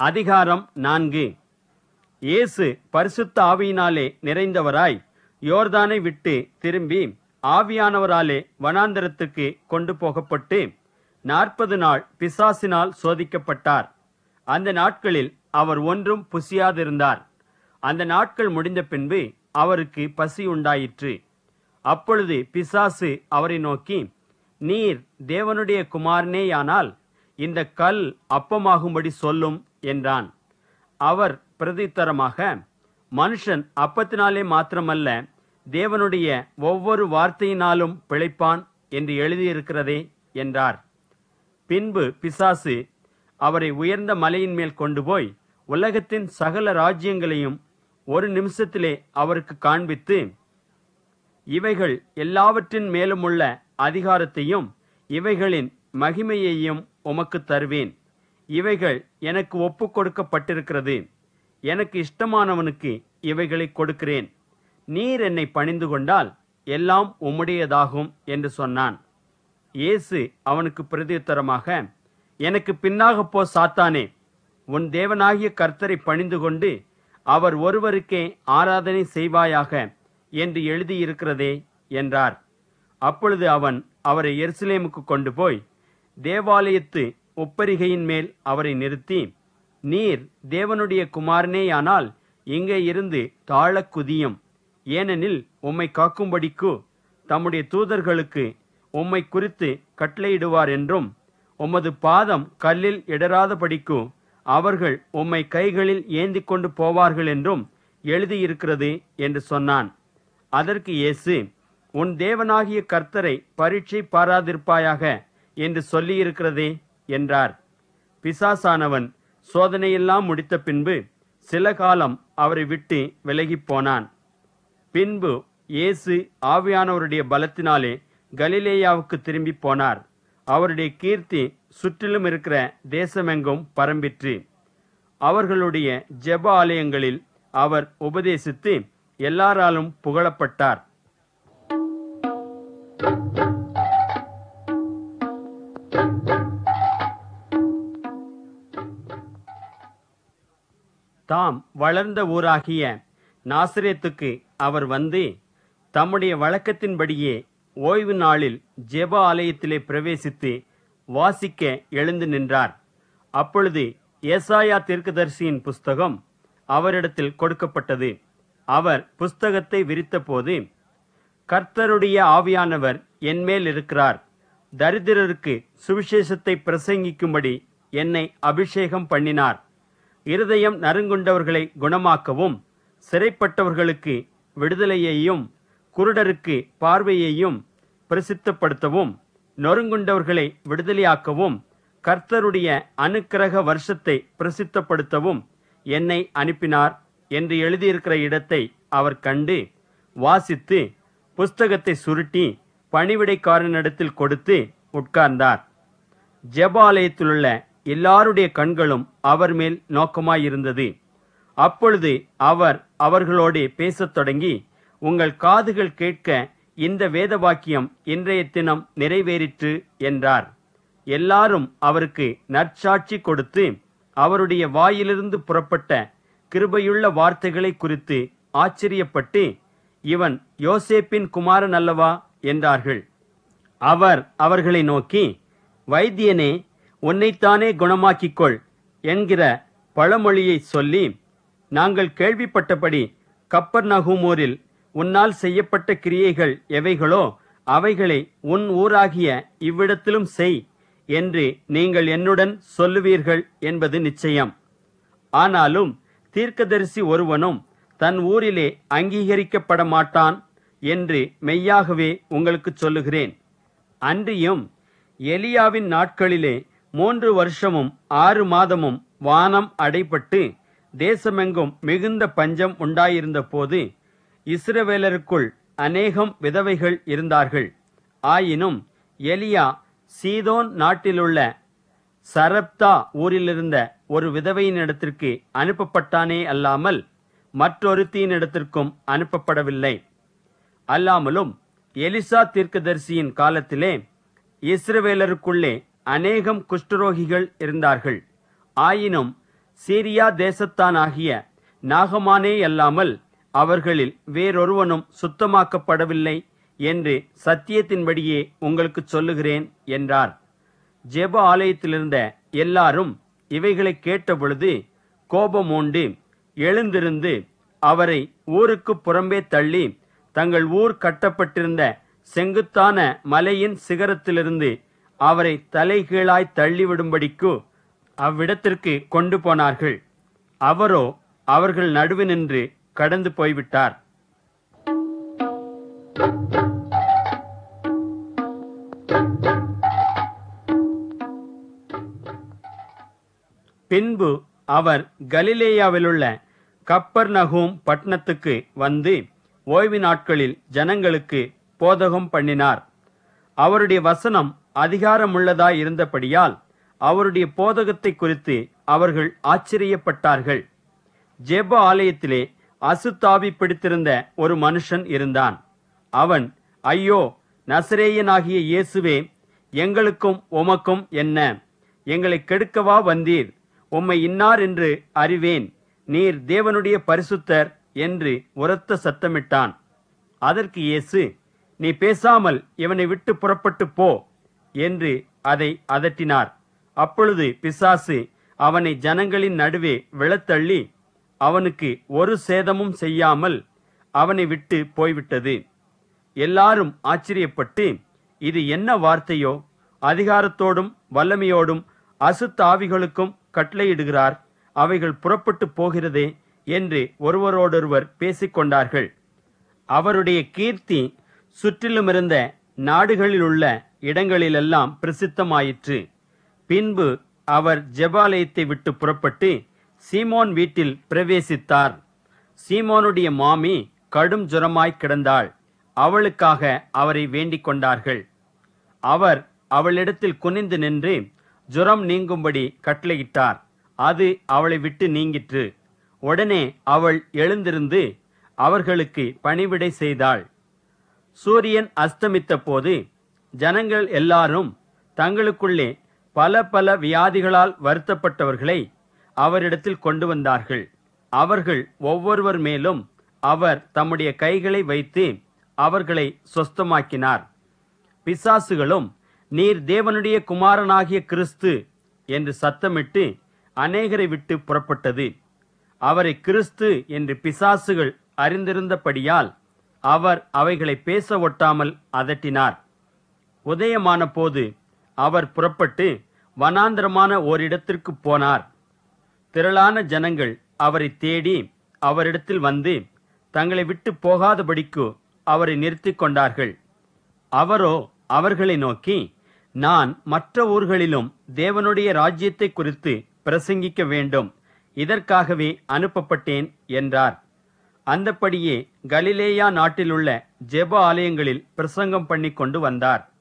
அதிகாரம் 4. இயேசு பரிசுத்த ஆவியினாலே நிறைந்தவராய் யோர்தானை விட்டு திரும்பி ஆவியானவராலே வனாந்தரத்துக்கு கொண்டு போகப்பட்டு 40 நாள் பிசாசினால் சோதிக்கப்பட்டார். அந்த நாட்களில் அவர் ஒன்றும் புசியாதிருந்தார். அந்த நாட்கள் முடிந்த பின்பு அவருக்கு பசி உண்டாயிற்று. அப்பொழுது பிசாசு அவரை நோக்கி, நீர் தேவனுடைய குமாரனேயானால் இந்த கல் அப்பமாகும்படி சொல்லும் என்றான். அவர் பிரதித்தரமாக, மனுஷன் அப்பத்தினாலே மாத்திரமல்ல, தேவனுடைய ஒவ்வொரு வார்த்தையினாலும் பிழைப்பான் என்று எழுதியிருக்கிறதே என்றார். பின்பு பிசாசு அவரை உயர்ந்த மலையின் மேல் கொண்டு போய் உலகத்தின் சகல ராஜ்யங்களையும் ஒரு நிமிஷத்திலே அவருக்கு காண்பித்து, இவைகள் எல்லாவற்றின் மேலுமுள்ள அதிகாரத்தையும் இவைகளின் மகிமையையும் உமக்கு தருவேன். இவைகள் எனக்கு ஒப்பு கொடுக்கப்பட்டிருக்கிறது. எனக்கு இஷ்டமானவனுக்கு இவைகளை கொடுக்கிறேன். நீர் என்னை பணிந்து கொண்டால் எல்லாம் உம்முடையதாகும் என்று சொன்னான். இயேசு அவனுக்கு பிரதியுத்தரமாக, எனக்கு பின்னாக போ சாத்தானே, உன் தேவனாகிய கர்த்தரை பணிந்து கொண்டு அவர் ஒருவருக்கே ஆராதனை செய்வாயாக என்று எழுதியிருக்கிறதே என்றார். அப்பொழுது அவன் அவரை எருசலேமுக்கு கொண்டு போய் தேவாலயத்து உப்பரிகையின் மேல் அவரை நிறுத்தி, நீர் தேவனுடைய குமாரனேயானால் இங்கே இருந்து தாழக் குதியும். ஏனெனில் உம்மை காக்கும்படிக்கு தம்முடைய தூதர்களுக்கு உம்மை குறித்து கட்டளையிடுவார் என்றும், உமது பாதம் கல்லில் இடராதபடிக்கு அவர்கள் உம்மை கைகளில் ஏந்தி கொண்டு போவார்கள் என்றும் எழுதியிருக்கிறது என்று சொன்னான். அதற்கு இயேசு, உன் தேவனாகிய கர்த்தரை பரீட்சை பாராதிருப்பாயாக என்று சொல்லியிருக்கிறதே என்றார். பிசாசானவன் சோதனையெல்லாம் முடித்த பின்பு சில காலம் அவரை விட்டு விலகிப் போனான். பின்பு இயேசு ஆவியானவருடைய பலத்தினாலே கலிலேயாவுக்கு திரும்பி போனார். அவருடைய கீர்த்தி சுற்றிலும் இருக்கிற தேசமெங்கும் பரம்பிற்று. அவர்களுடைய ஜெப ஆலயங்களில் அவர் உபதேசித்து எல்லாராலும் புகழப்பட்டார். தாம் வளர்ந்த ஊராகிய நாசரேத்துக்கு அவர் வந்து தம்முடைய வழக்கத்தின்படியே ஓய்வு நாளில் ஜெப ஆலயத்திலே பிரவேசித்து வாசிக்க எழுந்து நின்றார். அப்பொழுது ஏசாயா தீர்க்கதரிசியின் புஸ்தகம் அவரிடத்தில் கொடுக்கப்பட்டது. அவர் புஸ்தகத்தை விரித்தபோது, கர்த்தருடைய ஆவியானவர் என்மேல் இருக்கிறார், தரித்திரருக்கு சுவிசேஷத்தை பிரசங்கிக்கும்படி என்னை அபிஷேகம் பண்ணினார். இருதயம் நறுங்குண்டவர்களை குணமாக்கவும், சிறைப்பட்டவர்களுக்கு விடுதலையையும், குருடருக்கு பார்வையையும் பிரசித்தப்படுத்தவும், நொறுங்குண்டவர்களை விடுதலையாக்கவும், கர்த்தருடைய அனுக்கிரக வருஷத்தை பிரசித்தப்படுத்தவும் என்னை அனுப்பினார் என்று எழுதியிருக்கிற இடத்தை அவர் கண்டு வாசித்து புஸ்தகத்தை சுருட்டி பணிவிடைக்காரனிடத்தில் கொடுத்து உட்கார்ந்தார். ஜெபாலயத்திலுள்ள எல்லாருடைய கண்களும் அவர் மேல் நோக்கமாயிருந்தது. அப்பொழுது அவர் அவர்களோடு பேசத் தொடங்கி, உங்கள் காதுகள் கேட்க இந்த வேத வாக்கியம் இன்றைய தினம் நிறைவேறிற்று என்றார். எல்லாரும் அவருக்கு நற்சாட்சி கொடுத்து அவருடைய வாயிலிருந்து புறப்பட்ட கிருபையுள்ள வார்த்தைகளை குறித்து ஆச்சரியப்பட்டு, இவன் யோசேப்பின் குமாரன் அல்லவா என்றார்கள். அவர் அவர்களை நோக்கி, வைத்தியனே, உன்னைத்தானே குணமாக்கிக்கொள் என்கிற பழமொழியை சொல்லி, நாங்கள் கேள்விப்பட்டபடி கப்பர்நகூமூரில் உன்னால் செய்யப்பட்ட கிரியைகள் எவைகளோ அவைகளை உன் ஊராகிய இவ்விடத்திலும் செய் என்று நீங்கள் என்னுடன் சொல்லுவீர்கள் என்பது நிச்சயம். ஆனாலும் தீர்க்கதரிசி ஒருவனும் தன் ஊரிலே அங்கீகரிக்கப்பட மாட்டான் என்று மெய்யாகவே உங்களுக்கு சொல்லுகிறேன். அன்றியும் எலியாவின் நாட்களிலே 3 வருஷமும் 6 மாதமும் வானம் அடைபட்டு தேசமெங்கும் மிகுந்த பஞ்சம் உண்டாயிருந்த போது இஸ்ரவேலருக்குள் அநேகம் விதவைகள் இருந்தார்கள். ஆயினும் எலியா சீதோன் நாட்டிலுள்ள சரப்தா ஊரிலிருந்த ஒரு விதவையினிடத்திற்கு அனுப்பப்பட்டானே அல்லாமல் மற்றொருத்தியினிடத்திற்கும் அனுப்பப்படவில்லை. அல்லாமலும் எலிசா தீர்க்கதரிசியின் காலத்திலே இஸ்ரவேலருக்குள்ளே அநேகம் குஷ்டரோகிகள் இருந்தார்கள். ஆயினும் சீரியா தேசத்தானாகிய நாகமானே அல்லாமல் அவர்களில் வேறொருவனும் சுத்தமாக்கப்படவில்லை என்று சத்தியத்தின்படியே உங்களுக்கு சொல்லுகிறேன் என்றார். ஜெப ஆலயத்திலிருந்த எல்லாரும் இவைகளை கேட்டபொழுது கோபமூண்டு எழுந்திருந்து அவரை ஊருக்கு புறம்பே தள்ளி தங்கள் ஊர் கட்டப்பட்டிருந்த செங்குத்தான மலையின் சிகரத்திலிருந்து அவரை தலைகீழாய் தள்ளிவிடும்படிக்கு அவ்விடத்திற்கு கொண்டு போனார்கள். அவரோ அவர்கள் நடுவினின்று கடந்து போய்விட்டார். பின்பு அவர் கலிலேயாவிலுள்ள கப்பர்நகூம் பட்டணத்துக்கு வந்து ஓய்வு நாட்களில் ஜனங்களுக்கு போதகம் பண்ணினார். அவருடைய வசனம் அதிகாரமுள்ளதாய் இருந்தபடியால் அவருடைய போதகத்தை குறித்து அவர்கள் ஆச்சரியப்பட்டார்கள். ஜெப ஆலயத்திலே அசுத்தாவி பிடித்திருந்த ஒரு மனுஷன் இருந்தான். அவன், ஐயோ, நசரேயனாகிய இயேசுவே, எங்களுக்கும் உமக்கும் என்ன? எங்களை கெடுக்கவா வந்தீர்? உம்மை இன்னார் என்று அறிவேன். நீர் தேவனுடைய பரிசுத்தர் என்று உரத்த சத்தமிட்டான். அதற்கு இயேசு, நீ பேசாமல் இவனை விட்டு புறப்பட்டு போ என்று அதை அதட்டினார். அப்பொழுது பிசாசு அவனை ஜனங்களின் நடுவே விழத்தள்ளி அவனுக்கு ஒரு சேதமும் செய்யாமல் அவனை விட்டு போய்விட்டது. எல்லாரும் ஆச்சரியப்பட்டு, இது என்ன வார்த்தையோ? அதிகாரத்தோடும் வல்லமையோடும் அசுத்த ஆவிகளுக்கும் கட்டளையிடுகிறார், அவைகள் புறப்பட்டு போகிறதே என்று ஒருவரோடொருவர் பேசிக்கொண்டார்கள். அவருடைய கீர்த்தி சுற்றிலுமிருந்த நாடுகளிலுள்ள இடங்களிலெல்லாம் பிரசித்தமாயிற்று. பின்பு அவர் ஜெபாலயத்தை விட்டு புறப்பட்டு சீமோன் வீட்டில் பிரவேசித்தார். சீமோனுடைய மாமி கடும் ஜுரமாய் கிடந்தாள். அவளுக்காக அவரை வேண்டிக் கொண்டார்கள். அவர் அவளிடத்தில் குனிந்து நின்று ஜுரம் நீங்கும்படி கட்டளையிட்டார். அது அவளை விட்டு நீங்கிற்று. உடனே அவள் எழுந்திருந்து அவர்களுக்கு பணிவிடை செய்தாள். சூரியன் அஸ்தமித்த போது ஜனங்கள் எல்லாரும் தங்களுக்குள்ளே பல பல வியாதிகளால் வருத்தப்பட்டவர்களை அவரிடத்தில் கொண்டு வந்தார்கள். அவர்கள் ஒவ்வொருவர் மேலும் அவர் தம்முடைய கைகளை வைத்து அவர்களை சொஸ்தமாக்கினார். பிசாசுகளும், நீர் தேவனுடைய குமாரனாகிய கிறிஸ்து என்று சத்தமிட்டு அநேகரை விட்டு புறப்பட்டது. அவரை கிறிஸ்து என்று பிசாசுகள் அறிந்திருந்தபடியால் அவர் அவைகளை பேச ஒட்டாமல் அதட்டினார். உதயமான போது அவர் புறப்பட்டு வனாந்தரமான ஓரிடத்திற்கு போனார். திரளான ஜனங்கள் அவரை தேடி அவரிடத்தில் வந்து தங்களை விட்டு போகாதபடிக்கு அவரை நிறுத்திக் கொண்டார்கள். அவரோ அவர்களை நோக்கி, நான் மற்ற ஊர்களிலும் தேவனுடைய ராஜ்யத்தை குறித்து பிரசங்கிக்க வேண்டும், இதற்காகவே அனுப்பப்பட்டேன் என்றார். அந்தப்படியே கலிலேயா நாட்டிலுள்ள ஜெப ஆலயங்களில் பிரசங்கம் பண்ணி கொண்டு வந்தார்.